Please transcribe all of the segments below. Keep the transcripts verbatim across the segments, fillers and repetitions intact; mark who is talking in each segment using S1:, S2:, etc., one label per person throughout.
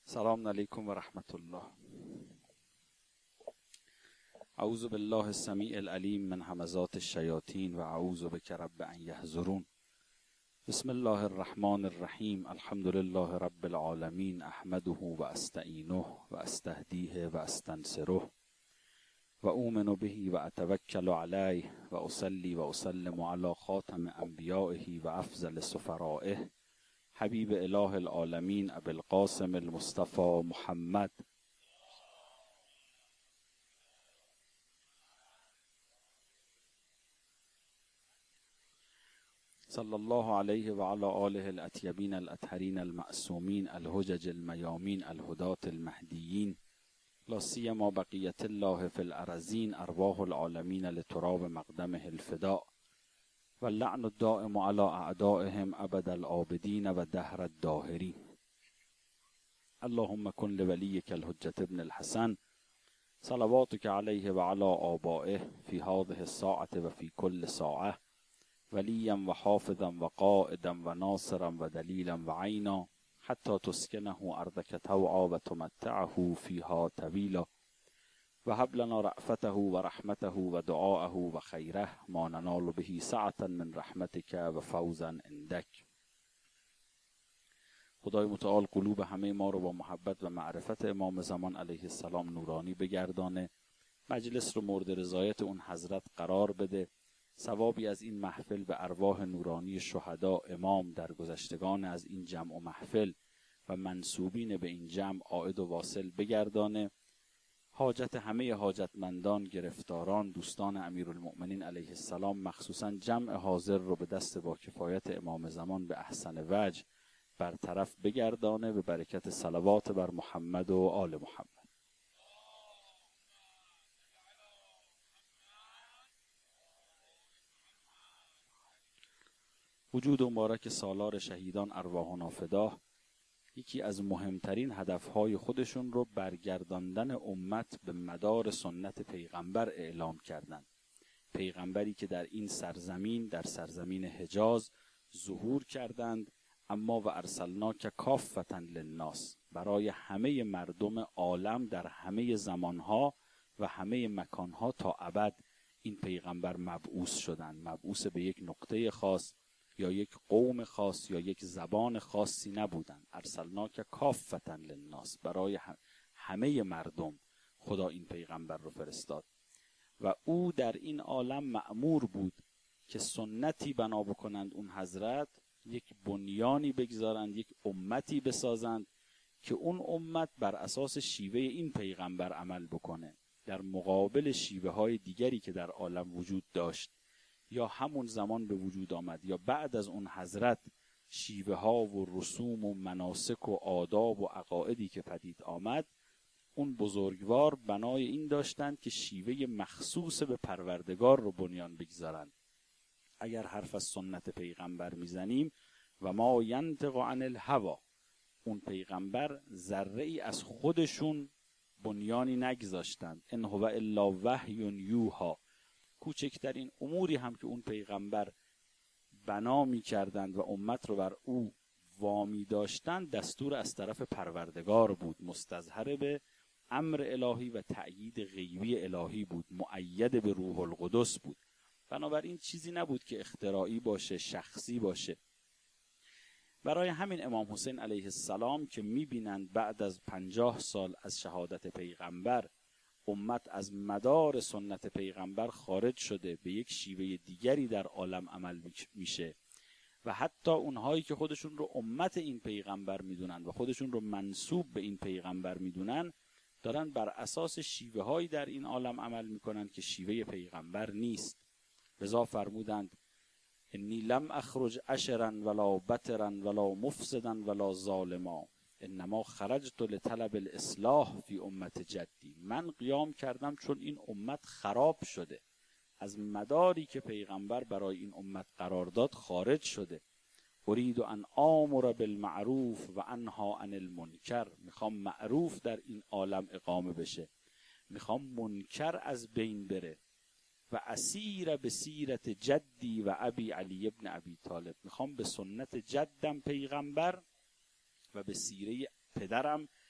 S1: سلام علیکم و رحمت الله. اعوذ بالله السمیع العلیم من همزات الشیاطین و اعوذ بک رب ان یحضرون. بسم الله الرحمن الرحیم. الحمد لله رب العالمین. احمده و استعینه و استهدیه و استنصره و اؤمن به و اتوکل علیه و اصلی و اسلم علی خاتم انبیائه و افضل سفرائه حبیب اله العالمین ابی القاسم المصطفى محمد صلی الله علیه و علی آله الاطیبین الاطهرین المعصومین الحجج المیامین الهداة المهدیین لا سیما بقیة الله فی الارضین ارواح العالمین لتراب مقدمه الفداء و اللعن الدائم علی اعدائهم ابد العابدین و دهر الداهرین. اللهم کن لولیک الحجة ابن الحسن صلواتک علیه و علی آبائه فی هذه الساعة و فی کل ساعة ولیا و حافظا و قائدا و ناصرا و دلیلا و عینا حتی تسکنه ارضک طوعا و تمتعه فیها طویلا و هب لنا رأفته و رحمته و دعاءه و خیره ما ننال به سعة من رحمتک و فوزا عندک. خدای متعال قلوب همه ما رو با محبت و معرفت امام زمان علیه السلام نورانی بگردانه، مجلس رو مورد رضایت اون حضرت قرار بده، ثوابی از این محفل به ارواح نورانی شهدا امام در گذشتگان از این جمع و محفل و منسوبین به این جمع عائد و واصل بگردانه، حاجت همه حاجتمندان، گرفتاران، دوستان امیرالمؤمنین علیه السلام مخصوصا جمع حاضر رو به دست با کفایت امام زمان به احسن وجه برطرف بگردانه به برکت صلوات بر محمد و آل محمد. وجود مبارک سالار شهیدان ارواحنا فداه یکی از مهمترین هدفهای خودشون رو برگرداندن امت به مدار سنت پیغمبر اعلام کردند. پیغمبری که در این سرزمین، در سرزمین حجاز ظهور کردند، اما و ارسلناک کافة للناس، برای همه مردم عالم در همه زمانها و همه مکانها تا ابد این پیغمبر مبعوث شدند. مبعوث به یک نقطه خاص یا یک قوم خاص یا یک زبان خاصی نبودند. ارسلناک کافة للناس، برای همه مردم خدا این پیغمبر رو فرستاد و او در این عالم مأمور بود که سنتی بنا بکنند اون حضرت، یک بنیانی بگذارند، یک امتی بسازند که اون امت بر اساس شیوه این پیغمبر عمل بکنه، در مقابل شیوه های دیگری که در عالم وجود داشت یا همون زمان به وجود آمد یا بعد از اون حضرت شیوه ها و رسوم و مناسک و آداب و عقائدی که پدید آمد. اون بزرگوار بنای این داشتند که شیوه مخصوص به پروردگار رو بنیان بگذارند. اگر حرف از سنت پیغمبر میزنیم و ما ینطق عن الهوا، اون پیغمبر ذره ای از خودشون بنیانی نگذاشتند. ان هو الا وحی یوحی، کوچکترین اموری هم که اون پیغمبر بنا می کردند و امت رو بر او وامی داشتند دستور از طرف پروردگار بود، مستظهر به امر الهی و تأیید غیبی الهی بود، مؤید به روح القدس بود. بنابراین چیزی نبود که اختراعی باشه، شخصی باشه. برای همین امام حسین علیه السلام که می بینند بعد از پنجاه سال از شهادت پیغمبر امت از مدار سنت پیغمبر خارج شده، به یک شیوه دیگری در عالم عمل میشه و حتی اونهایی که خودشون رو امت این پیغمبر میدونن و خودشون رو منسوب به این پیغمبر میدونن، دارن بر اساس شیوه هایی در این عالم عمل میکنن که شیوه پیغمبر نیست. لذا فرمودند انی لم اخرج اشرا ولا بترا ولا مفسدا ولا ظالما، انما خرجت لطلب الاصلاح فی امت جدی. من قیام کردم چون این امت خراب شده، از مداری که پیغمبر برای این امت قرار داد خارج شده. ارید ان آمر بالمعروف و انها عن المنکر، میخوام معروف در این عالم اقامه بشه، میخوام منکر از بین بره. و اسیر به سیرت جدی و ابی علی ابن ابی طالب، میخوام به سنت جدم پیغمبر و به سیره پدرم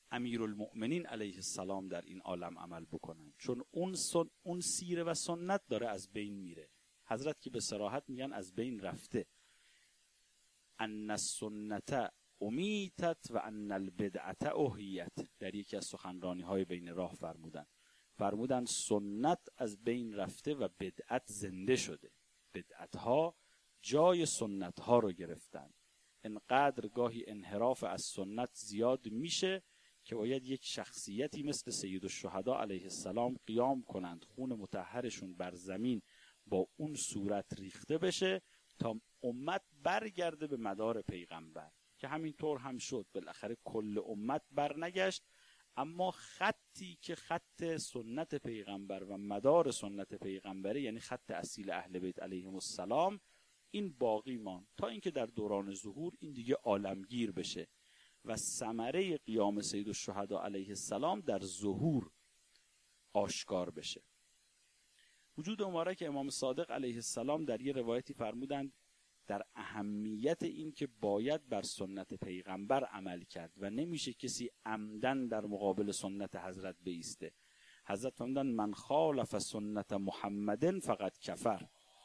S1: امیرالمؤمنین علیه السلام در این عالم عمل بکنن، چون اون سن اون سیره و سنت داره از بین میره. حضرت که به صراحت میگن از بین رفته. ان السنت امیتت و ان البدعت احیت، در یکی از سخنرانی های بین راه فرمودن فرمودن سنت از بین رفته و بدعت زنده شده. بدعت ها جای سنت ها رو گرفتن. انقدر گاهی انحراف از سنت زیاد میشه که باید یک شخصیتی مثل سید الشهدا علیه السلام قیام کنند، خون مطهرشون بر زمین با اون صورت ریخته بشه تا امت برگرده به مدار پیغمبر، که همینطور هم شد. بالاخره کل امت برنگشت، اما خطی که خط سنت پیغمبر و مدار سنت پیغمبره، یعنی خط اصیل اهل بیت علیهم السلام، این باقی ماند تا اینکه در دوران ظهور این دیگه عالمگیر بشه و ثمره قیام سید الشهدا علیه السلام در ظهور آشکار بشه. وجود مبارک امام صادق علیه السلام در یه روایتی فرمودند در اهمیت این که باید بر سنت پیغمبر عمل کرد و نمیشه کسی عمدن در مقابل سنت حضرت بایسته. حضرت فرمودند من خالف سنت محمد فقط کفر.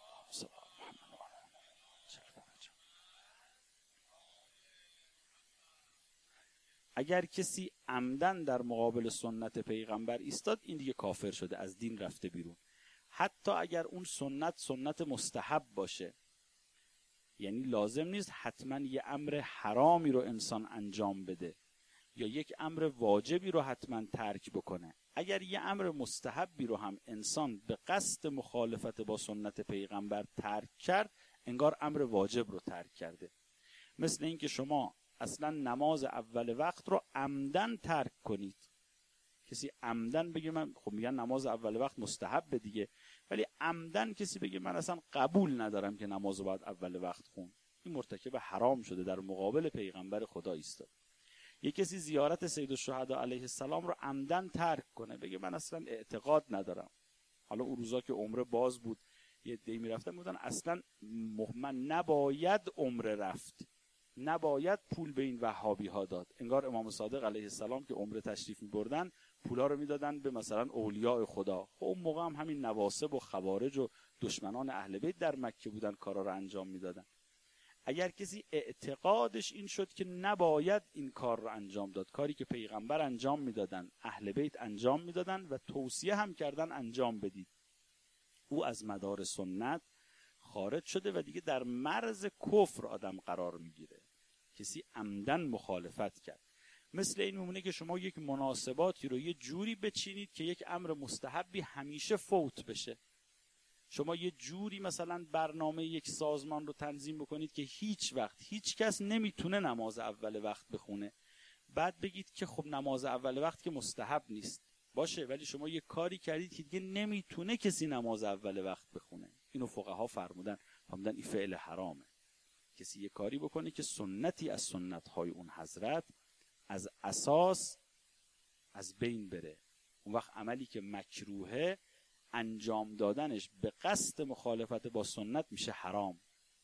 S1: اگر کسی عمدن در مقابل سنت پیغمبر ایستاد، این دیگه کافر شده، از دین رفته بیرون. حتی اگر اون سنت سنت مستحب باشه، یعنی لازم نیست حتما یه امر حرامی رو انسان انجام بده یا یک امر واجبی رو حتما ترک بکنه. اگر یه امر مستحبی رو هم انسان به قصد مخالفت با سنت پیغمبر ترک کرد، انگار امر واجب رو ترک کرده. مثل این که شما اصلا نماز اول وقت رو عمدن ترک کنید. کسی عمدن بگه من، خب میگن نماز اول وقت مستحب دیگه، ولی عمدن کسی بگه من اصلا قبول ندارم که نماز باید اول وقت خون، این مرتکب حرام شده، در مقابل پیغمبر خدا ایستاد. یک کسی زیارت سید الشهدا علیه السلام رو عمدن ترک کنه، بگه من اصلا اعتقاد ندارم. حالا اون روزا که عمره باز بود، یه عده‌ای میرفتن میگفتن اصلا من نباید عمره رفت، نباید پول به این وهابی ها داد. انگار امام صادق علیه السلام که عمره تشریف می‌بردن پولا رو میدادن به مثلا اولیاء خدا. خب اون موقع هم همین نواصب و خوارج و دشمنان اهل بیت در مکه بودن، کارا رو انجام میدادن. اگر کسی اعتقادش این شد که نباید این کار رو انجام داد، کاری که پیغمبر انجام میدادن، اهل بیت انجام میدادن و توصیه هم کردن انجام بدید، او از مدار سنت خارج شده و دیگه در مرز کفر آدم قرار میگیره. کسی عمدن مخالفت کرد. مثل این میمونه که شما یک مناسباتی رو یه جوری بچینید که یک امر مستحبی همیشه فوت بشه. شما یه جوری مثلا برنامه یک سازمان رو تنظیم بکنید که هیچ وقت هیچ کس نمیتونه نماز اول وقت بخونه، بعد بگید که خب نماز اول وقت که مستحب نیست. باشه، ولی شما یه کاری کردید که دیگه نمیتونه کسی نماز اول وقت بخونه. اینو فقها فرمودن، فرمودن این فعل حرامه. کسی یه کاری بکنه که سنتی از سنت‌های اون حضرت از اساس از بین بره، اون وقت عملی که مکروهه انجام دادنش به قصد مخالفت با سنت میشه حرام.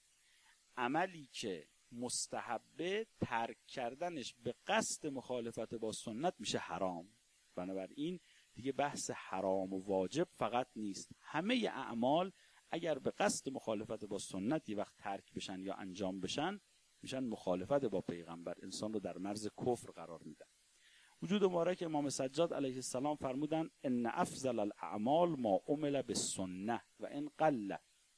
S1: عملی که مستحبه ترک کردنش به قصد مخالفت با سنت میشه حرام. بنابراین دیگه بحث حرام و واجب فقط نیست، همه اعمال اگر به قصد مخالفت با سنت یه وقت ترک بشن یا انجام بشن میشن مخالفت با پیغمبر، انسان رو در مرز کفر قرار میدن. وجود مبارک امام سجاد علیه السلام فرمودن ان افضل الاعمال ما عمل بالسنه و ان قل،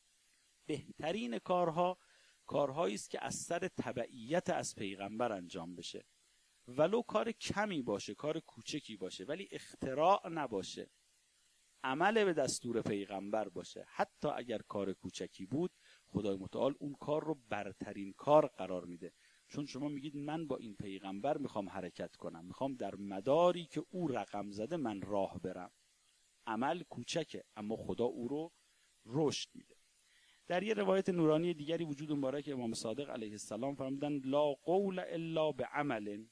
S1: بهترین کارها کارهایی است که از سر تبعیت از پیغمبر انجام بشه، ولو کار کمی باشه، کار کوچکی باشه، ولی اختراع نباشه، عمل به دستور پیغمبر باشه. حتی اگر کار کوچکی بود، خدای متعال اون کار رو برترین کار قرار میده، چون شما میگید من با این پیغمبر میخوام حرکت کنم، میخوام در مداری که او رقم زده من راه برم. عمل کوچکه اما خدا او رو رشد میده. در یه روایت نورانی دیگری وجود مبارک امام صادق علیه السلام فرمودن لا قول الا بعمل.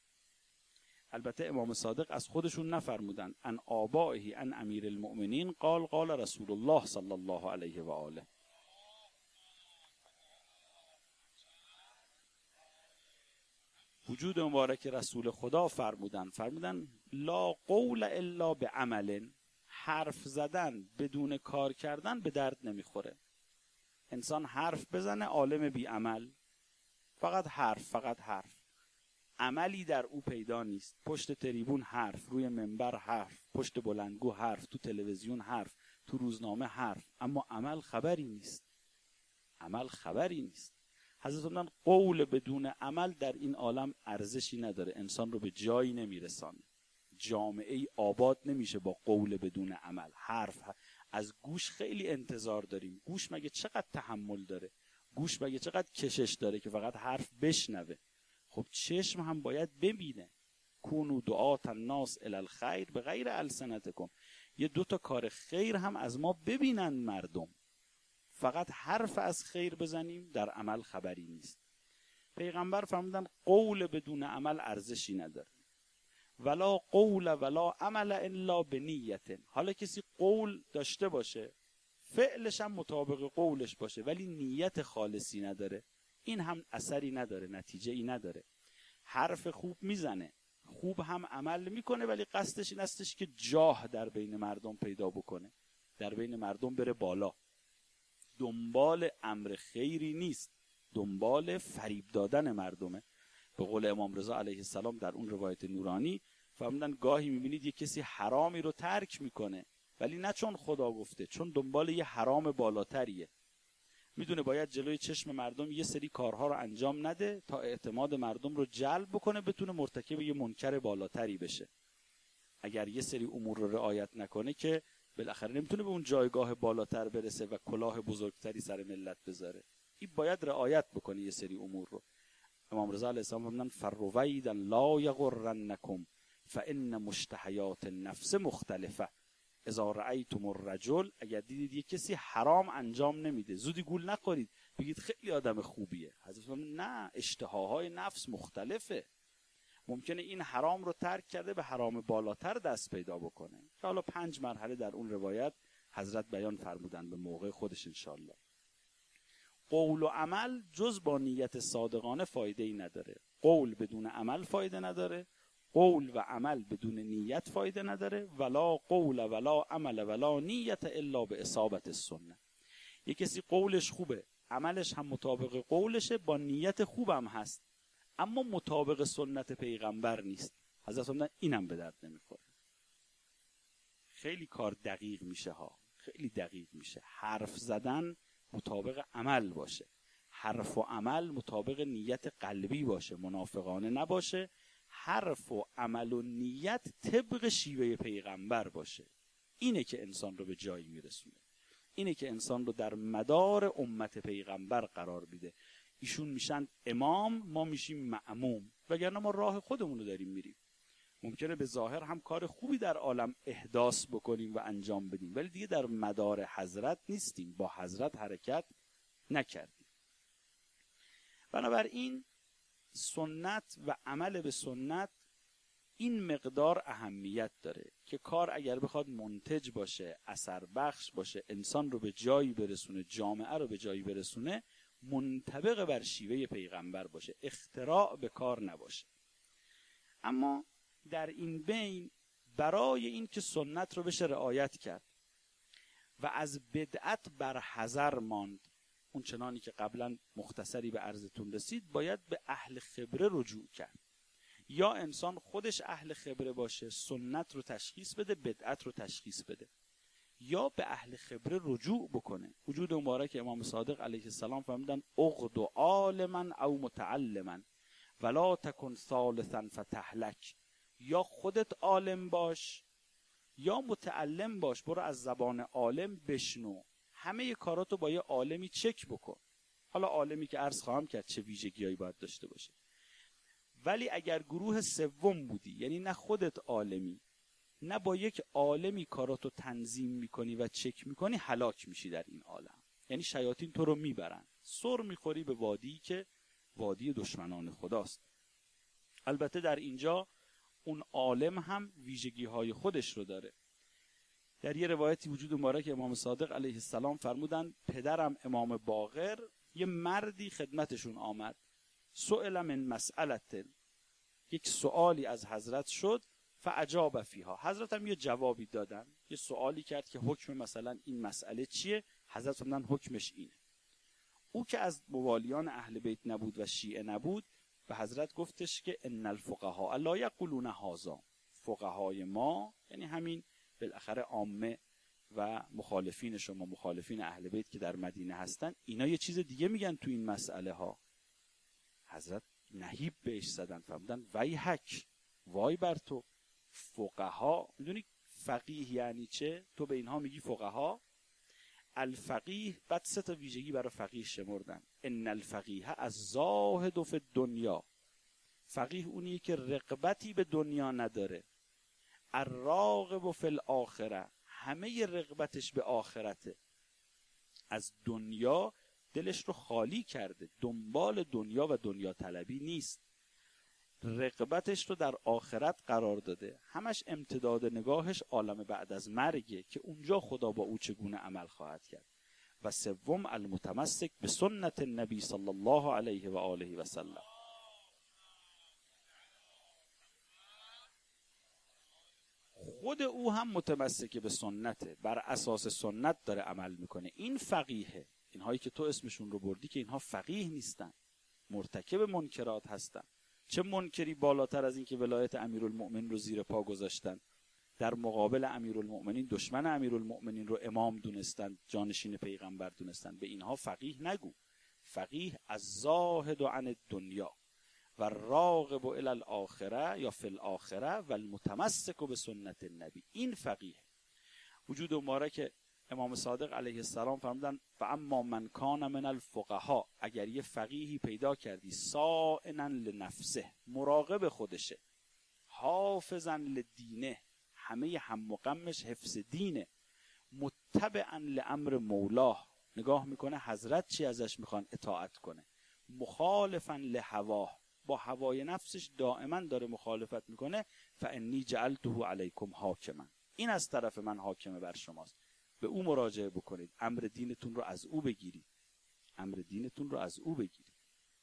S1: البته امام صادق از خودشون نفرمودن، ان آبائه ان امیر المؤمنین قال قال رسول الله صلی الله علیه و آله. وجود مبارک رسول خدا فرمودن فرمودن لا قول الا بعمل، حرف زدن بدون کار کردن به درد نمیخوره. انسان حرف بزنه عالم بی عمل، فقط حرف فقط حرف، عملی در او پیدا نیست. پشت تریبون حرف، روی منبر حرف، پشت بلندگو حرف، تو تلویزیون حرف، تو روزنامه حرف، اما عمل خبری نیست. عمل خبری نیست. حضرت فرمودن قول بدون عمل در این عالم ارزشی نداره، انسان رو به جایی نمیرسانه. جامعه ای آباد نمیشه با قول بدون عمل. حرف از گوش خیلی انتظار داریم. گوش مگه چقدر تحمل داره؟ گوش مگه چقدر کشش داره که فقط حرف بشنوه؟ خب چشم هم باید ببینه. کونو دعات الناس الی الخیر به غیر السنتکم، یه دو تا کار خیر هم از ما ببینن مردم. فقط حرف از خیر بزنیم در عمل خبری نیست. پیغمبر فرمودن قول بدون عمل ارزشی نداره. ولا قول ولا عمل الا بنیت. حالا کسی قول داشته باشه، فعلش هم مطابق قولش باشه، ولی نیت خالصی نداره، این هم اثری نداره، نتیجه ای نداره. حرف خوب میزنه، خوب هم عمل میکنه، ولی قصدش این استش که جاه در بین مردم پیدا بکنه، در بین مردم بره بالا. دنبال امر خیری نیست، دنبال فریب دادن مردمه. به قول امام رضا علیه السلام در اون روایت نورانی فرمودن گاهی میبینید یه کسی حرامی رو ترک میکنه، ولی نه چون خدا گفته، چون دنبال یه حرام بالاتریه. میدونه باید جلوی چشم مردم یه سری کارها رو انجام نده تا اعتماد مردم رو جلب بکنه، بتونه مرتکب یه منکر بالاتری بشه. اگر یه سری امور رو رعایت نکنه که بالاخره نمیتونه به اون جایگاه بالاتر برسه و کلاه بزرگتری سر ملت بذاره. این باید رعایت بکنه یه سری امور رو. امام رضا علیه السلام فرمودن فرویدا لا یغرنکم فان مشتهیات النفس مختلفه. اذا رأیتم الرجل، اگر دیدید یک کسی حرام انجام نمیده، زودی گول نخورید بگید خیلی آدم خوبیه. حضرت فرمودن نه، اشتهاهای نفس مختلفه. ممکنه این حرام رو ترک کرده به حرام بالاتر دست پیدا بکنه، که حالا پنج مرحله در اون روایت حضرت بیان فرمودن به موقع خودش انشالله. قول و عمل جز با نیت صادقانه فایده ای نداره. قول بدون عمل فایده نداره، قول و عمل بدون نیت فایده نداره. ولا قول ولا عمل ولا نیت الا به اصابت السنه. یک کسی قولش خوبه، عملش هم مطابق قولشه، با نیت خوبم هست، اما مطابق سنت پیغمبر نیست، حضرت فرمودن اینم به درد نمیخوره. خیلی کار دقیق میشه ها، خیلی دقیق میشه. حرف زدن مطابق عمل باشه، حرف و عمل مطابق نیت قلبی باشه، منافقانه نباشه. حرف و عمل و نیت طبق شیوه پیغمبر باشه. اینه که انسان رو به جایی میرسونه، اینه که انسان رو در مدار امت پیغمبر قرار میده. ایشون میشن امام، ما میشیم مأموم، وگرنه ما راه خودمون رو داریم میریم. ممکنه به ظاهر هم کار خوبی در عالم احداث بکنیم و انجام بدیم، ولی دیگه در مدار حضرت نیستیم، با حضرت حرکت نکردیم. بنابراین سنت و عمل به سنت این مقدار اهمیت داره که کار اگر بخواد منتج باشه، اثر بخش باشه، انسان رو به جایی برسونه، جامعه رو به جایی برسونه، منطبق بر شیوه پیغمبر باشه، اختراع به کار نباشه. اما در این بین برای این که سنت رو بشه رعایت کرد و از بدعت بر حذر ماند، اون چنانی که قبلا مختصری به عرضتون رسید، باید به اهل خبره رجوع کرد. یا انسان خودش اهل خبره باشه، سنت رو تشخیص بده، بدعت رو تشخیص بده، یا به اهل خبره رجوع بکنه. وجود مبارک امام صادق علیه السلام فرمودن اغد عالما او متعلما ولا تکن ثالثا فتهلک. یا خودت عالم باش یا متعلم باش، برو از زبان عالم بشنو، همه کاراتو با یه عالمی چک بکن. حالا عالمی که عرض خواهم کرد چه ویژگی‌هایی باید داشته باشه. ولی اگر گروه سوم بودی، یعنی نه خودت عالمی نه با یک عالمی کاراتو تنظیم میکنی و چک میکنی، هلاک میشی در این عالم. یعنی شیاطین تو رو میبرن، سر میخوری به وادی که وادی دشمنان خداست. البته در اینجا اون عالم هم ویژگی های خودش رو داره. در یه روایتی وجود مبارک امام صادق علیه السلام فرمودن پدرم امام باقر، یه مردی خدمتشون آمد، سئل من مسئلت، یک سوالی از حضرت شد فاجاب فیها، حضرت هم یه جوابی دادن. یه سوالی کرد که حکم مثلا این مسئله چیه، حضرت فرمودن حکمش اینه. او که از موالیان اهل بیت نبود و شیعه نبود، به حضرت گفتش که ان الفقهاء لا یقولون هذا، فقهای ما یعنی همین بالاخره عامه و مخالفین شما، مخالفین اهل بیت که در مدینه هستن، اینا یه چیز دیگه میگن تو این مسئله ها. حضرت نهیب بهش زدن، فرمودن ویحک، وای بر تو، فقها، میدونی فقیه یعنی چه؟ تو به اینها میگی فقها؟ الفقیه، بعد سه تا ویژگی برای فقیه شمردن. ان الفقیه الزاهد فی الدنیا، فقیه اونیه که رغبتی به دنیا نداره. الراغب فی الاخره، همه رغبتش به آخرته، از دنیا دلش رو خالی کرده، دنبال دنیا و دنیا طلبی نیست، رغبتش رو در آخرت قرار داده، همش امتداد نگاهش عالم بعد از مرگه که اونجا خدا با او چگونه عمل خواهد کرد. و سوم المتمسک به سنت النبی صلی الله علیه و آله و سلم، خود او هم متمسک به سنته، بر اساس سنت داره عمل میکنه. این فقیهه. اینهایی که تو اسمشون رو بردی که اینها فقیه نیستن، مرتکب منکرات هستن. چه منکری بالاتر از این که ولایت امیرالمؤمنین رو زیر پا گذاشتن، در مقابل امیرالمؤمنین دشمن امیرالمؤمنین رو امام دونستن، جانشین پیغمبر دونستن. به اینها فقیه نگو. فقیه از زاهد و عن الدنیا و راغب الی الاخره یا فی الاخره و المتمسک به سنت النبی، این فقیه. وجود مبارک امام صادق علیه السلام فرمودن فاما من کان من الفقهاء، اگر یه فقیهی پیدا کردی صائنا لنفسه، مراقب خودشه، حافظا لدینه، همه هم و غمش حفظ دینه، متبعا لامر مولاه، نگاه میکنه حضرت چی ازش میخوان اطاعت کنه، مخالفا لهواه، با هوای نفسش دائما داره مخالفت میکنه، فانی جعلته علیکم حاکما، این از طرف من حاکمه بر شماست، به او مراجعه بکنید، امر دینتون رو از او بگیرید، امر دینتون رو از او بگیرید.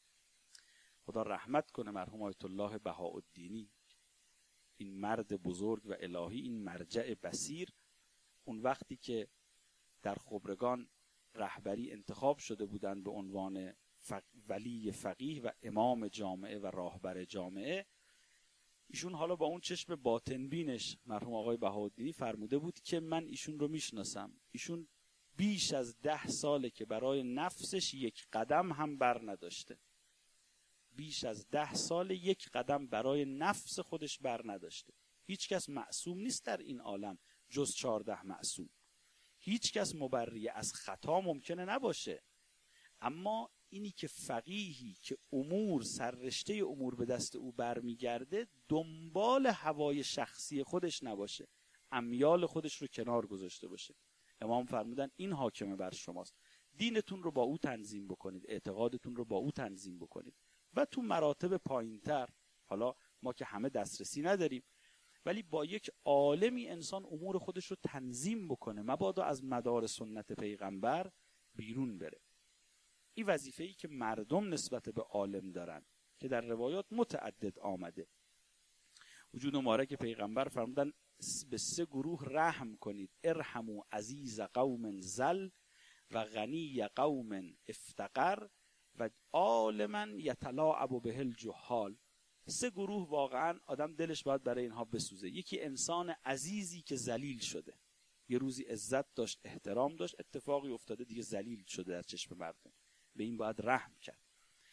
S1: خدا رحمت کنه مرحوم آیت الله بهاءالدینی، این مرد بزرگ و الهی، این مرجع بصیر. اون وقتی که در خبرگان رهبری انتخاب شده بودن به عنوان فق... ولی فقیه و امام جامعه و راهبر جامعه، ایشون حالا با اون چشم باطن بینش مرحوم آقای بهاءالدینی فرموده بود که من ایشون رو میشناسم، ایشون بیش از ده ساله که برای نفسش یک قدم هم بر نداشته، بیش از ده سال یک قدم برای نفس خودش بر نداشته. هیچ کس معصوم نیست در این عالم جز چهارده معصوم، هیچ کس مبری از خطا ممکنه نباشه، اما اینی که فقیهی که امور سررشته امور به دست او برمیگرده دنبال هوای شخصی خودش نباشه، امیال خودش رو کنار گذاشته باشه. امام فرمودن این حاکمه بر شماست، دینتون رو با او تنظیم بکنید، اعتقادتون رو با او تنظیم بکنید. و تو مراتب پایینتر، حالا ما که همه دسترسی نداریم، ولی با یک عالمی انسان امور خودش رو تنظیم بکنه، مبادا از مدار سنت پیغمبر بیرون بره. این وظیفه‌ای که مردم نسبت به عالم دارن که در روایات متعدد آمده. وجود مبارک پیغمبر فرمودن به سه گروه رحم کنید، ارحموا عزیز قوم ذل و غنی قوم افتقر و عالما یتلاعب به الجهال. سه گروه واقعا آدم دلش باید برای اینها بسوزه. یکی انسان عزیزی که ذلیل شده، یه روزی عزت داشت، احترام داشت، اتفاقی افتاده دیگه ذلیل شده در چشم مردم، به این باید رحم کرد.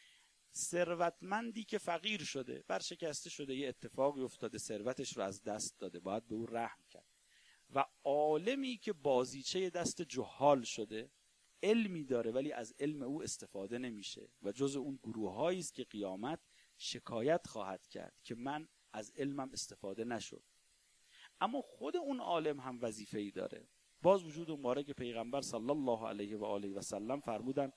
S1: ثروتمندی که فقیر شده، برشکسته شده، یه اتفاقی افتاده ثروتش رو از دست داده، باید به او رحم کرد. و عالمی که بازیچه دست جهال شده، علمی داره ولی از علم او استفاده نمیشه و جز اون گروه‌هایی است که قیامت شکایت خواهد کرد که من از علمم استفاده نشد. اما خود اون عالم هم وظیفه‌ای داره. باز وجود مبارک پیغمبر صلی الله علیه و آله و سلم فرمودن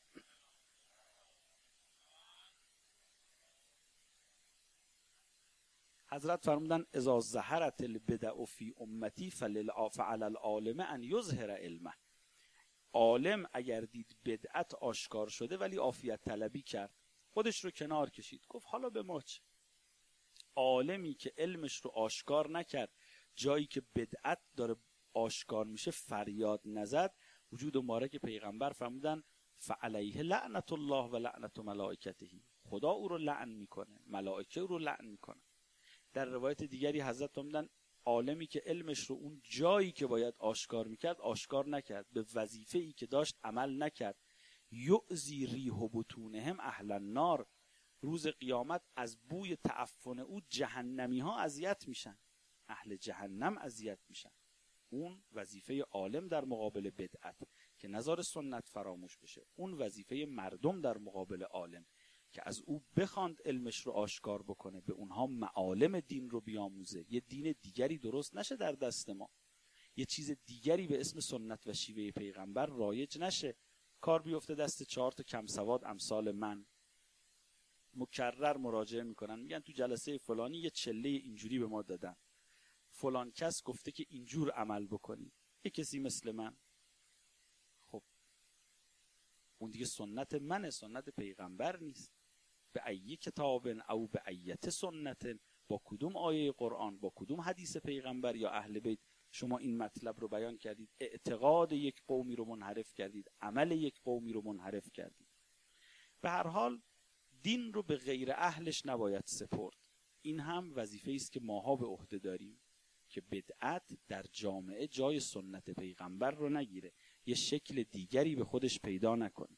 S1: حضرت فرمودن اذا ظهرت البدع فی امتی فعلی العالم ان یظهر علمه. عالم اگر دید بدعت آشکار شده ولی عافیت طلبی کرد، خودش رو کنار کشید، گفت حالا به ما چه؟ عالمی که علمش رو آشکار نکرد، جایی که بدعت داره آشکار میشه فریاد نزد، وجود مبارک پیغمبر فرمودن فعلیه لعنت الله و لعنت ملائکته، خدا او رو لعن میکنه، ملائکه او رو لعن میکنه. در روایت دیگری حضرت فرمودن عالمی که علمش رو اون جایی که باید آشکار میکرد آشکار نکرد، به وظیفه‌ای که داشت عمل نکرد، یؤذی ریح بطونهم اهل النار، روز قیامت از بوی تعفن او جهنمی ها اذیت میشن، اهل جهنم اذیت میشن. اون وظیفه عالم در مقابل بدعت که نذار سنت فراموش بشه، اون وظیفه مردم در مقابل عالم که از او بخواند علمش رو آشکار بکنه، به اونها معالم دین رو بیاموزه، یه دین دیگری درست نشه در دست ما، یه چیز دیگری به اسم سنت و شیوه پیغمبر رایج نشه، کار بیفته دست چهار تا کم سواد امثال من. مکرر مراجعه میکنن میگن تو جلسه فلانی یه چله اینجوری به ما دادن، فلان کس گفته که اینجور عمل بکنی، یه کسی مثل من. خب اون دیگه سنت منه، سنت پیغمبر نیست. به ای کتاب او به ایت سنت، با کدوم آیه قرآن، با کدوم حدیث پیغمبر یا اهل بیت شما این مطلب رو بیان کردید، اعتقاد یک قومی رو منحرف کردید، عمل یک قومی رو منحرف کردید. به هر حال دین رو به غیر اهلش نباید سپرد. این هم وظیفه است که ماها به عهده داریم که بدعت در جامعه جای سنت پیغمبر رو نگیره، یه شکل دیگری به خودش پیدا نکنه.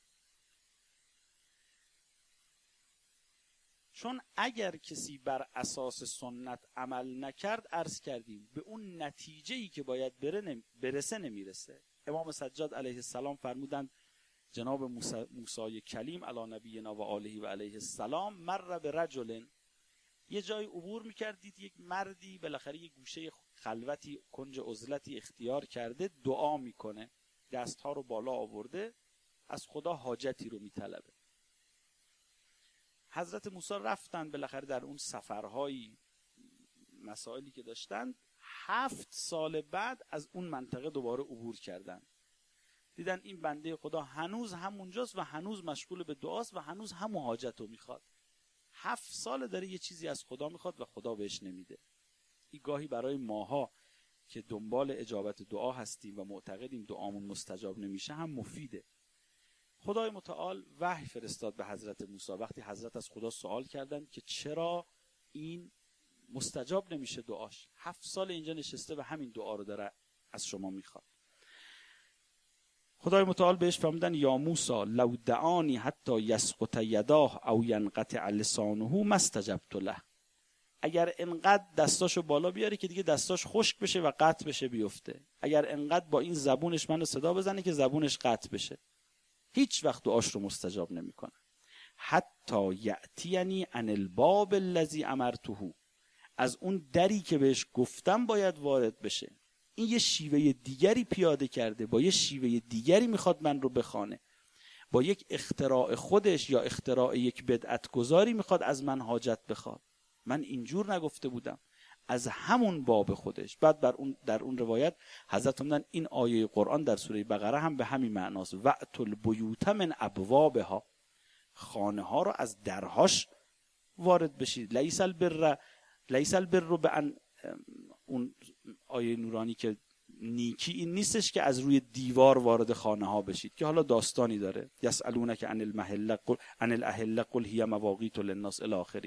S1: چون اگر کسی بر اساس سنت عمل نکرد، عرض کردیم به اون نتیجه‌ای که باید بره نم... برسه نمیرسه. امام سجاد علیه السلام فرمودند جناب موسی, موسی کلیم علی نبینا و آله و علیه السلام مر به رجل، یه جای عبور میکردید یک مردی بالاخره یه گوشه خلوتی کنج عزلتی اختیار کرده، دعا میکنه، دستها رو بالا آورده، از خدا حاجتی رو میطلبه. حضرت موسی رفتن بالاخره در اون سفرهایی مسائلی که داشتن، هفت سال بعد از اون منطقه دوباره عبور کردن، دیدن این بنده خدا هنوز همونجاست و هنوز مشغول به دعاست و هنوز همون حاجت رو میخواد. هفت سال داره یه چیزی از خدا میخواد و خدا بهش نمیده. این گاهی برای ماها که دنبال اجابت دعا هستیم و معتقدیم دعامون مستجاب نمیشه هم مفیده. خدای متعال وحی فرستاد به حضرت موسی وقتی حضرت از خدا سوال کردن که چرا این مستجاب نمیشه دعاش، هفت سال اینجا نشسته و همین دعا رو داره از شما میخواد. خدای متعال بهش فرمودن یا موسی لو دعانی حتی یسقط یداه او ینقطع لسانه ما استجبت له، اگر انقدر دستاشو بالا بیاره که دیگه دستاش خشک بشه و قطع بشه بیفته، اگر انقدر با این زبونش منو صدا بزنه که زبونش قطع بشه، هیچ وقت دعاش رو مستجاب نمیکنه. حتی یأتینی عن الباب الذی امرته، از اون دری که بهش گفتم باید وارد بشه. این یه شیوه دیگری پیاده کرده، با یه شیوه دیگری میخواد من رو بخوانه، با یک اختراع خودش یا اختراع یک بدعت گذاری میخواد از من حاجت بخواد. من اینجور نگفته بودم، از همون باب خودش. بعد بر اون در اون روایت حضرت فرمودن این آیه قرآن در سوره بقره هم به همین معناست، وأت البیوت من ابوابها، خانه ها رو از درهاش وارد بشید. لیس البر لیس البر بان، اون آیه نورانی که نیکی این نیستش که از روی دیوار وارد خانه ها بشید، که حالا داستانی داره، یسألونک عن المحل قل عن الاهل قل هی مواقیت للناس الی آخره.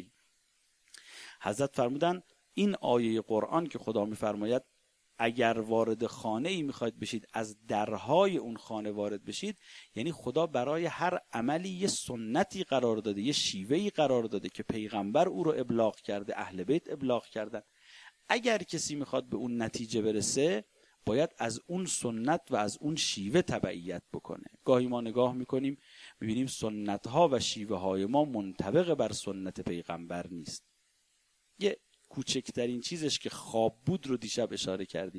S1: حضرت فرمودن این آیه قرآن که خدا میفرماید اگر وارد خانه ای میخواید بشید از درهای اون خانه وارد بشید، یعنی خدا برای هر عملی یه سنتی قرار داده، یه شیوهی قرار داده که پیغمبر او رو ابلاغ کرده، اهل بیت ابلاغ کردن. اگر کسی میخواد به اون نتیجه برسه باید از اون سنت و از اون شیوه تبعیت بکنه. گاهی ما نگاه میکنیم میبینیم سنت ها و شیوه های ما منطبق بر سنت پیغمبر نیست. یه کوچکترین چیزش که خواب بود رو دیشب اشاره کردیم،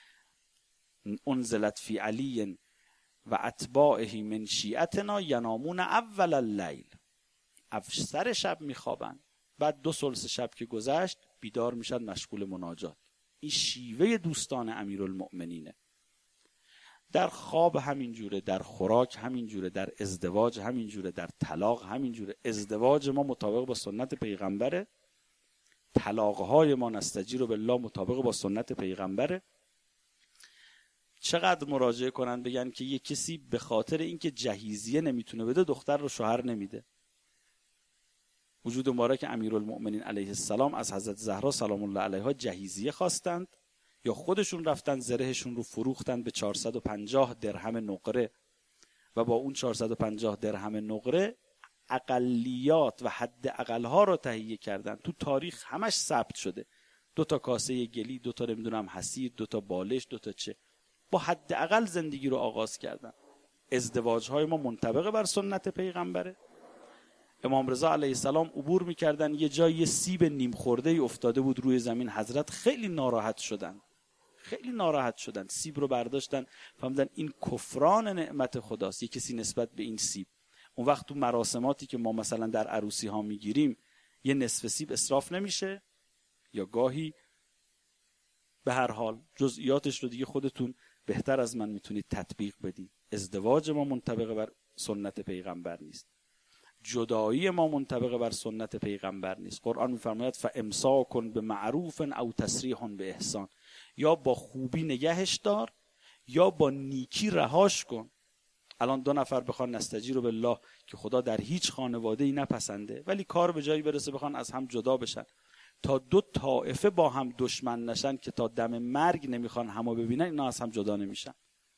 S1: انزلت فی علی و اتباعه من شیعتنا ینامون اول اللیل، افسر شب میخوابن، بعد دو ثلث شب که گذشت بیدار میشن مشغول مناجات. این شیوه دوستان امیرالمؤمنینه. در خواب همین جوره، در خوراک همین جوره، در ازدواج همین جوره، در طلاق همین جوره. ازدواج ما مطابق با سنت پیغمبره، طلاقهای ما نستجیر بالله مطابق با سنت پیغمبره. چقدر مراجعه کنن بگن که یک کسی به خاطر اینکه جهیزیه نمیتونه بده دختر رو شوهر نمیده. وجود مبارک امیرالمؤمنین علیه السلام از حضرت زهرا سلام الله علیها جهیزیه خواستند یا خودشون رفتن زرهشون رو فروختن به چهارصد و پنجاه درهم نقره و با اون چهارصد و پنجاه درهم نقره اقلیات و حد اقلها رو تهیه کردن. تو تاریخ همش ثبت شده، دو تا کاسه گلی، دو تا نمیدونم حسیر، دو تا بالش، دو تا چه، با حد اقل زندگی رو آغاز کردن. ازدواج های ما منطبق بر سنت پیغمبره. امام رضا علیه السلام عبور میکردن، یه جای یه سیب نیم خورده ای افتاده بود روی زمین، حضرت خیلی ناراحت شدن، خیلی ناراحت شدن، سیب رو برداشتن، فهمیدن این کفران نعمت خداست، یه کسی نسبت به این سیب. اون وقت تو مراسماتی که ما مثلا در عروسی ها میگیریم یه نصف سیب اسراف نمیشه یا گاهی؟ به هر حال جزئیاتش رو دیگه خودتون بهتر از من میتونید تطبیق بدید. ازدواج ما منطبق بر سنت پیغمبر نیست، جدایی ما منطبق بر سنت پیغمبر نیست. قرآن میفرماید فامساک بمعروف او تسریح باحسان، یا با خوبی نگهش دار یا با نیکی رهاش کن. الان دو نفر بخوان نستجیر بالله که خدا در هیچ خانواده‌ای نپسنده، ولی کار به جایی برسه بخوان از هم جدا بشن، تا دو طائفه با هم دشمن نشن که تا دم مرگ نمیخوان همو ببینن، اینا از هم جدا نمیشن.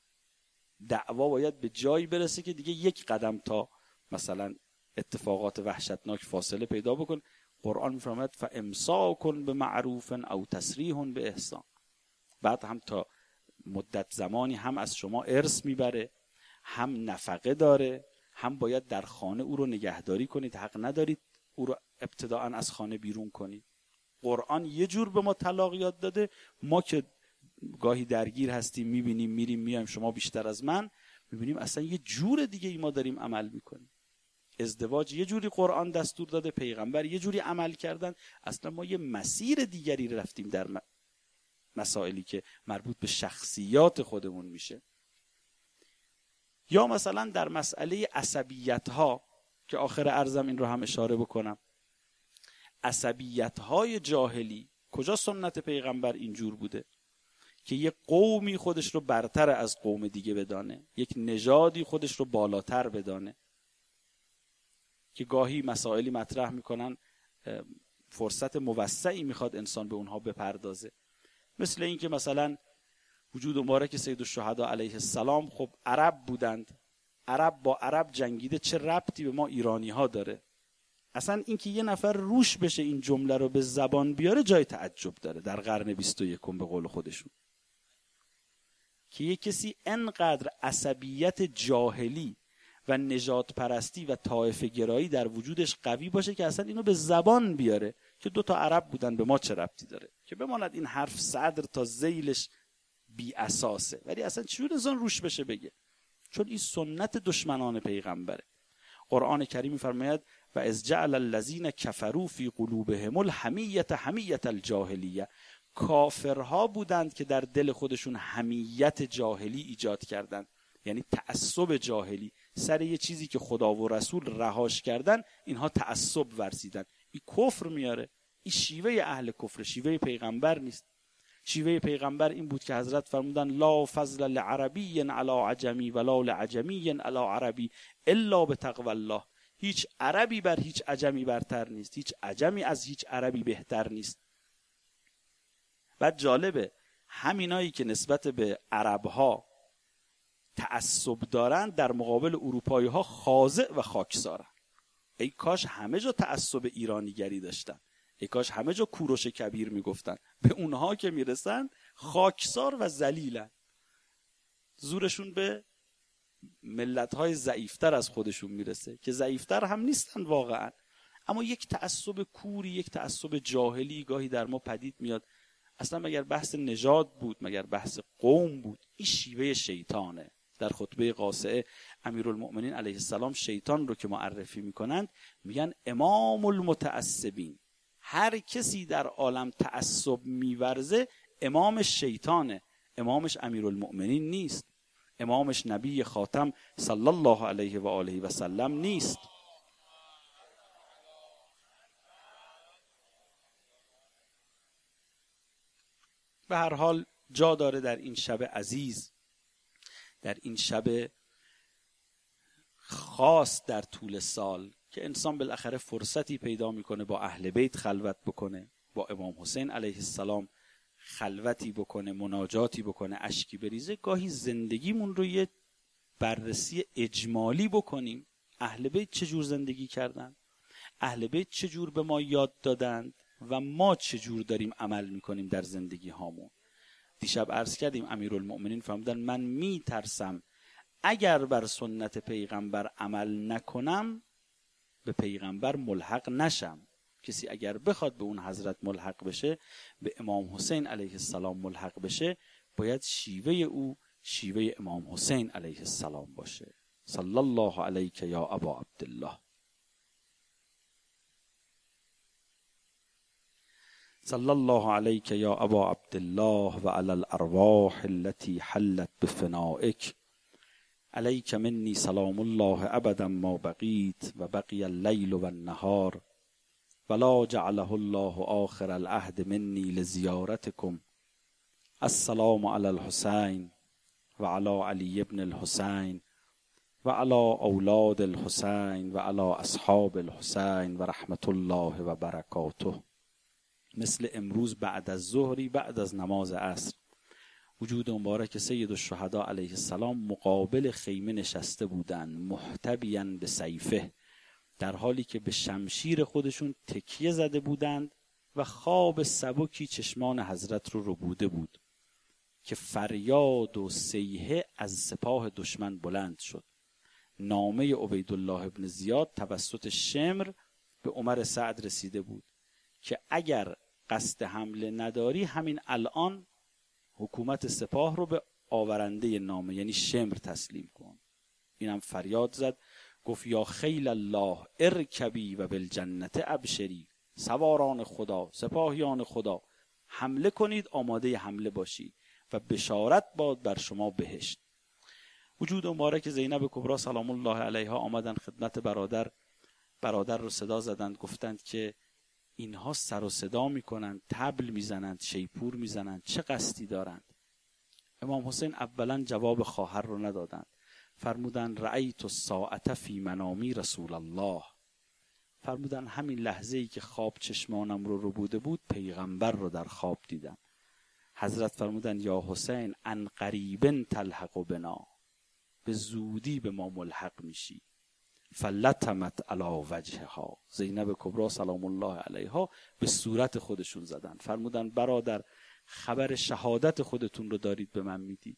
S1: دعوا باید به جایی برسه که دیگه یک قدم تا مثلا اتفاقات وحشتناک فاصله پیدا بکن. قرآن میفرماید فامساک بمعروف او تسریح باحسان. بعد هم تا مدت زمانی هم از شما ارث میبره، هم نفقه داره، هم باید در خانه او رو نگهداری کنید، حق ندارید او رو ابتداء از خانه بیرون کنید. قرآن یه جور به ما طلاق یاد داده، ما که گاهی درگیر هستیم میبینیم میریم میایم، شما بیشتر از من میبینیم اصلا یه جور دیگه ای ما داریم عمل میکنیم. ازدواج یه جوری قرآن دستور داده، پیغمبر یه جوری عمل کردن، اصلا ما یه مسیر دیگری رفتیم در مسائلی که مربوط به شخصیات خودمون میشه. یا مثلا در مسئله عصبیت ها که آخر عرضم این رو هم اشاره بکنم، عصبیت های جاهلی کجا سنت پیغمبر اینجور بوده که یک قومی خودش رو برتر از قوم دیگه بدانه، یک نژادی خودش رو بالاتر بدانه، که گاهی مسائلی مطرح میکنن فرصت موسعی میخواد انسان به اونها بپردازه. مثل این که مثلا وجود مبارک سید الشهدا علیه السلام خب عرب بودند، عرب با عرب جنگیده، چه ربطی به ما ایرانی ها داره؟ اصلا این که یه نفر روش بشه این جمله رو به زبان بیاره جای تعجب داره در قرن بیست و یکم به قول خودشون، که یه کسی انقدر عصبیت جاهلی و نژاد پرستی و طایفه گرایی در وجودش قوی باشه که اصلا اینو به زبان بیاره که دو تا عرب بودن به ما چه ربطی داره، که بماند این حرف صدر تا ذیلش بی اساسه، ولی اصلا چجور انسان روش بشه بگه؟ چون این سنت دشمنان پیغمبره. قرآن کریم میفرماید و از جعل الذین کفروا فی قلوبهم الحمیة حمیة الجاهلیه، کافرها بودند که در دل خودشون حمیت جاهلی ایجاد کردند، یعنی تعصب جاهلی سر یه چیزی که خدا و رسول رهاش کردن، اینها تعصب ورزیدن. این کفر میاره، این شیوه اهل کفر، شیوه پیغمبر نیست. شیوه پیغمبر این بود که حضرت فرمودن لا فضل لعربی علی عجمی ولا لعجمی علی عربی الا بتقوی الله، هیچ عربی بر هیچ عجمی برتر نیست، هیچ عجمی از هیچ عربی بهتر نیست. بعد جالبه همینایی که نسبت به عربها تعصب دارن در مقابل اروپایی ها خاضع و خاکسارن. ای کاش همه جا تعصب ایرانیگری داشتن، ای کاش همه جا کوروش کبیر میگفتن، به اونها که میرسن خاکسار و ذلیلن. زورشون به ملت‌های ضعیفتر از خودشون میرسه که ضعیفتر هم نیستن واقعا، اما یک تعصب کوری، یک تعصب جاهلی گاهی در ما پدید میاد. اصلا مگر بحث نژاد بود؟ مگر بحث قوم بود؟ این شیوه شیطانه. در خطبه قاصعه امیرالمؤمنین علیه السلام شیطان رو که معرفی میکنند میگن امام المتعصبین، هر کسی در عالم تعصب میورزه امامش شیطانه، امامش امیرالمؤمنین نیست، امامش نبی خاتم صلی الله علیه و آله و سلم نیست. به هر حال جا داره در این شب عزیز، در این شب خاص در طول سال که انسان بالاخره فرصتی پیدا میکنه با اهل بیت خلوت بکنه، با امام حسین علیه السلام خلوتی بکنه، مناجاتی بکنه، اشکی بریزه. گاهی زندگیمون رو یه بررسی اجمالی بکنیم. اهل بیت چجور زندگی کردن؟ اهل بیت چجور به ما یاد دادند و ما چجور داریم عمل میکنیم در زندگی هامون؟ دیشب عرض کردیم امیرالمؤمنین فرمودن من میترسم اگر بر سنت پیغمبر عمل نکنم به پیغمبر ملحق نشم. کسی اگر بخواد به اون حضرت ملحق بشه، به امام حسین علیه السلام ملحق بشه، باید شیوه او شیوه امام حسین علیه السلام باشه. صلی الله علیک یا ابا عبدالله. صلی الله علیک یا ابا عبدالله و علی الارواح التي حلت بفنائک. علیک منی سلام الله ابدا ما بقیت و بقی اللیل و النهار ولا جعله الله آخر العهد منی لزیارتکم. السلام علی الحسین و علی علی ابن الحسین و علی اولاد الحسین و علی اصحاب الحسین و رحمت الله و برکاته. مثل امروز بعد از ظهری، بعد از نماز عصر، وجود مبارک سید الشهدا علیه السلام مقابل خیمه نشسته بودند، محتبیاً به سیفه، در حالی که به شمشیر خودشون تکیه زده بودند و خواب سبکی چشمان حضرت رو ربوده بود که فریاد و صیحه از سپاه دشمن بلند شد. نامه عبیدالله ابن زیاد توسط شمر به عمر سعد رسیده بود که اگر قصد حمله نداری همین الان حکومت سپاه رو به آورنده نامه یعنی شمر تسلیم کن. اینم فریاد زد، گفت یا خیل الله ارکبی و بالجنت ابشری. سواران خدا، سپاهیان خدا، حمله کنید، آماده حمله باشید و بشارت باد بر شما بهشت. وجود مبارک زینب کبری سلام الله علیها آمدن خدمت برادر، برادر رو صدا زدند، گفتند که اینها سر و صدا میکنند، طبل میزنند، شیپور میزنند، چه قصدی دارند؟ امام حسین اولا جواب خواهر رو ندادند، فرمودند رأیت الساعة فی منامی رسول الله. فرمودند همین لحظه ای که خواب چشمانم رو ربوده بود پیغمبر رو در خواب دیدم. حضرت فرمودند یا حسین ان قریبا تلحق بنا، به زودی به ما ملحق میشی. فلتمت علی وجهها. زینب کبری سلام الله علیها به صورت خودشون زدن، فرمودن برادر خبر شهادت خودتون رو دارید به من میدید.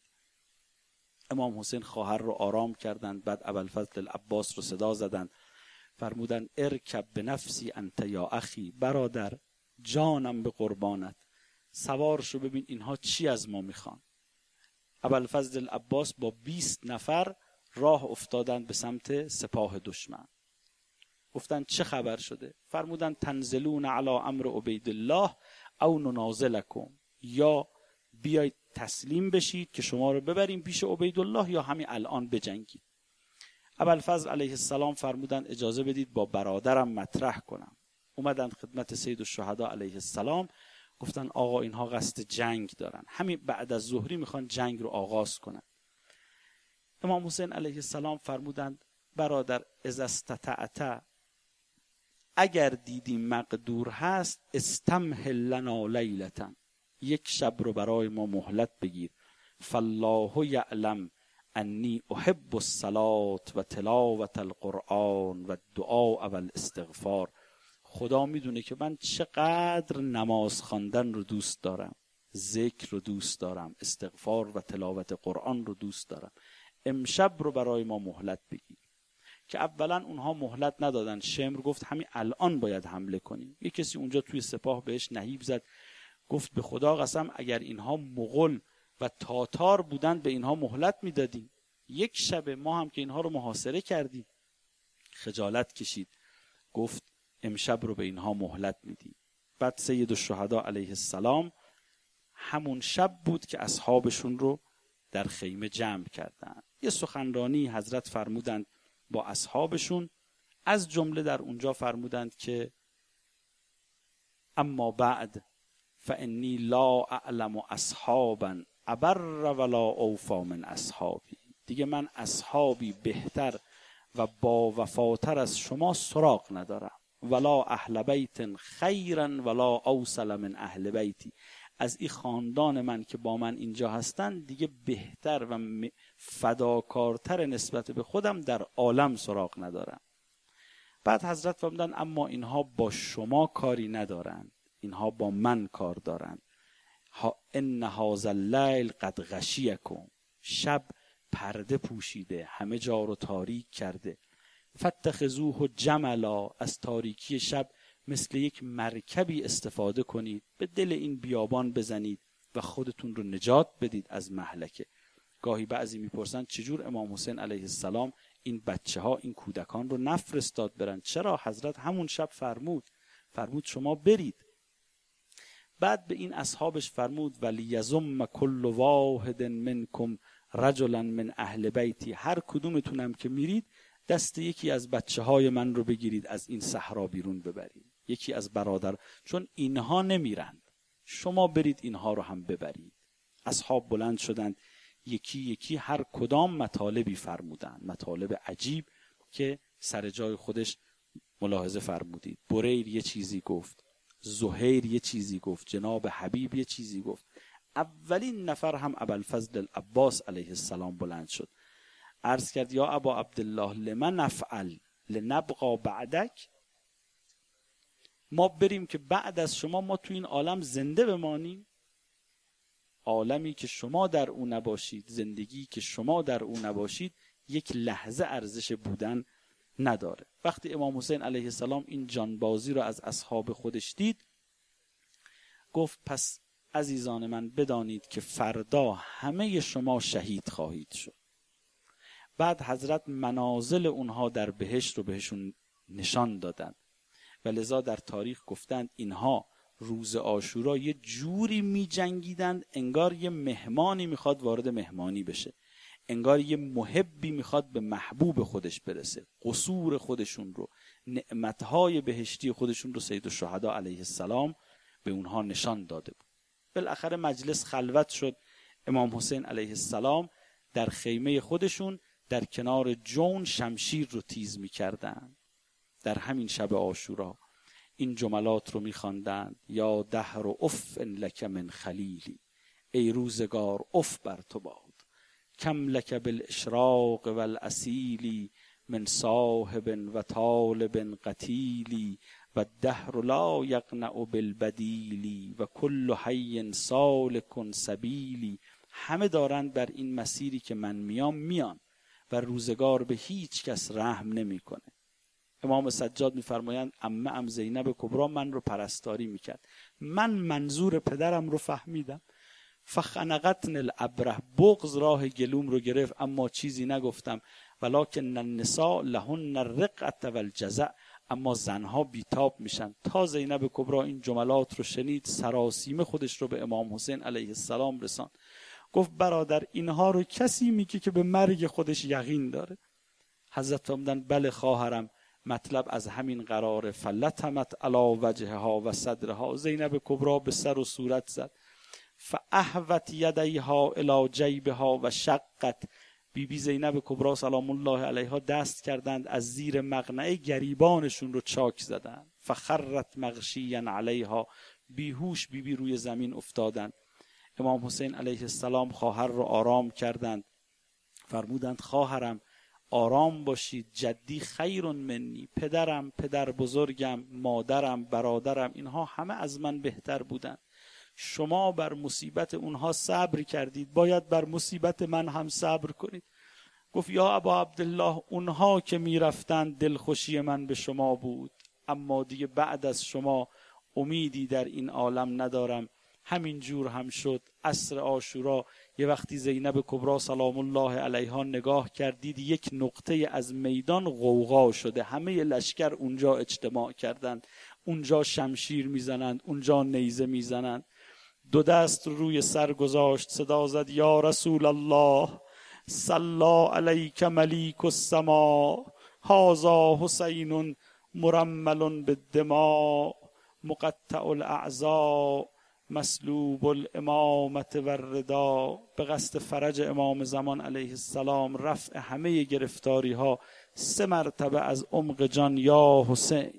S1: امام حسین خواهر رو آرام کردند، بعد ابوالفضل العباس رو صدا زدند، فرمودن ارکب بنفسی انت یا اخی، برادر جانم به قربانت، سوار شو ببین اینها چی از ما میخوان. ابوالفضل العباس با بیست نفر راه افتادند به سمت سپاه دشمن. گفتند چه خبر شده؟ فرمودند تنزلون علی امر عبیدالله او ننازلکم، یا بیایید تسلیم بشید که شما رو ببریم پیش عبیدالله یا همین الان بجنگید. ابوالفضل علیه السلام فرمودند اجازه بدید با برادرم مطرح کنم. اومدند خدمت سید الشهدا علیه السلام، گفتن آقا اینها قصد جنگ دارن، همین بعد از ظهری میخوان جنگ رو آغاز کنن. امام حسین علیه السلام فرمودند برادر اذا استطعت، اگر دیدی مقدور هست استمهل لنا لیلتا، یک شب رو برای ما مهلت بگیر. فالله یعلم انی احب الصلاة و تلاوت القرآن و دعا و الاستغفار. خدا میدونه که من چقدر نماز خواندن رو دوست دارم، ذکر رو دوست دارم، استغفار و تلاوت قرآن رو دوست دارم. امشب رو برای ما مهلت بگیر. که اولا اونها مهلت ندادن. شمر گفت همین الان باید حمله کنیم. یک کسی اونجا توی سپاه بهش نهیب زد، گفت به خدا قسم اگر اینها مغول و تاتار بودن به اینها مهلت میدادیم، یک شب ما هم که اینها رو محاصره کردیم. خجالت کشید، گفت امشب رو به اینها مهلت میدیم. بعد سید الشهدا علیه السلام همون شب بود که اصحابشون رو در خیمه جمع کردند. یه سخنرانی حضرت فرمودند با اصحابشون، از جمله در اونجا فرمودند که اما بعد فانی لا اعلم اصحابا ابر ولا اوفا من اصحابی. دیگه من اصحابی بهتر و با وفاتر از شما سراغ ندارم. ولا اهل بیت خیرا ولا اوصل من اهل بیتی. از این خاندان من که با من اینجا هستن دیگه بهتر و فداکارتر نسبت به خودم در عالم سراغ ندارم. بعد حضرت فرمودن اما اینها با شما کاری ندارن، اینها با من کار دارن. ان هذا اللیل قد غشیکم. شب پرده پوشیده، همه جا رو تاریک کرده. فاتخذوه جملا. از تاریکی شب مثل یک مرکبی استفاده کنید، به دل این بیابان بزنید و خودتون رو نجات بدید از مهلکه. گاهی بعضی میپرسن چجور امام حسین علیه السلام این بچه ها این کودکان رو نفرستاد برن؟ چرا؟ حضرت همون شب فرمود فرمود شما برید. بعد به این اصحابش فرمود ولیزم کل واحد منکم رجلا من اهل بیتی. هر کدومتونم که میرید دست یکی از بچه های من رو بگیرید، از این صحرا بیرون ببرید. یکی از برادر، چون اینها نمیرند، شما برید اینها رو هم ببرید. اصحاب بلند شدند، یکی یکی هر کدام مطالبی فرمودند، مطالب عجیب که سر جای خودش ملاحظه فرمودید. بریر یه چیزی گفت، زهیر یه چیزی گفت، جناب حبیب یه چیزی گفت. اولین نفر هم ابوالفضل العباس علیه السلام بلند شد، عرض کرد یا ابا عبدالله لمن نفعل لنبقى بعدک. ما بریم که بعد از شما ما تو این عالم زنده بمانیم؟ عالمی که شما در او نباشید، زندگی که شما در او نباشید، یک لحظه ارزش بودن نداره. وقتی امام حسین علیه السلام این جانبازی رو از اصحاب خودش دید، گفت پس عزیزان من بدانید که فردا همه شما شهید خواهید شد. بعد حضرت منازل اونها در بهشت رو بهشون نشان دادن و لذا در تاریخ گفتند اینها روز عاشورا یه جوری می جنگیدند انگار یه مهمانی میخواد وارد مهمانی بشه، انگار یه محبی میخواد به محبوب خودش برسه. قصور خودشون رو، نعمتهای بهشتی خودشون رو سید الشهدا علیه السلام به اونها نشان داده بود. بالاخره مجلس خلوت شد. امام حسین علیه السلام در خیمه خودشون در کنار جون شمشیر رو تیز میکردن. در همین شب عاشورا این جملات رو میخواندند: یا دهر و اف لک من خلیلی، ای روزگار اف بر تو باد، کم لک بالاشراق والاسیلی، من صاحب و طالب قتیلی، و دهر لا یقنع بالبدیلی، و کل حی سالک سبیلی. همه دارند بر این مسیری که من میام میان و روزگار به هیچ کس رحم نمیکنه. امام سجاد میفرمایند عمه ام زینب کبرا من رو پرستاری میکرد، من منظور پدرم رو فهمیدم. فخنقتن الابره، بغض راه گلوم رو گرفت اما چیزی نگفتم. ولکن النساء لهن الرقة والجزع، اما زنها بیتاب میشن. تا زینب کبرا این جملات رو شنید سراسیمه خودش رو به امام حسین علیه السلام رساند. گفت برادر اینها رو کسی میگه که به مرگ خودش یقین داره. حضرت فرمودن بله خواهرم، مطلب از همین قراره. فلتمت علی وجهها و صدرها، زینب کبرا به سر و صورت زد. فاحوت یدیها الی جیبها و شقت، بی بی زینب کبرا سلام الله علیها دست کردند از زیر مقنعه گریبانشون رو چاک زدند. فخرت مغشیا علیها، بیهوش بی بی روی زمین افتادند. امام حسین علیه السلام خواهر رو آرام کردند، فرمودند خواهرم آرام باشید، جدی خیر منی، پدرم، پدر بزرگم، مادرم، برادرم، اینها همه از من بهتر بودند. شما بر مصیبت اونها صبر کردید، باید بر مصیبت من هم صبر کنید. گفت یا ابا عبدالله اونها که میرفتند دلخوشی من به شما بود، اما دیگه بعد از شما امیدی در این عالم ندارم. همین جور هم شد. عصر عاشورا یه وقتی زینب کبرا سلام الله علیها نگاه کردید یک نقطه از میدان غوغا شده، همه لشکر اونجا اجتماع کردند، اونجا شمشیر میزنند، اونجا نیزه میزنند. دو دست روی سر گذاشت، صدا زد یا رسول الله صلی علیک ملیک السما، هذا حسین مرمل بالدماء، مقطع الاعضاء مسلوب الامامت و الردا، به قصد فرج امام زمان علیه السلام، رفع همه گرفتاری ها، سه مرتبه از عمق جان یا حسین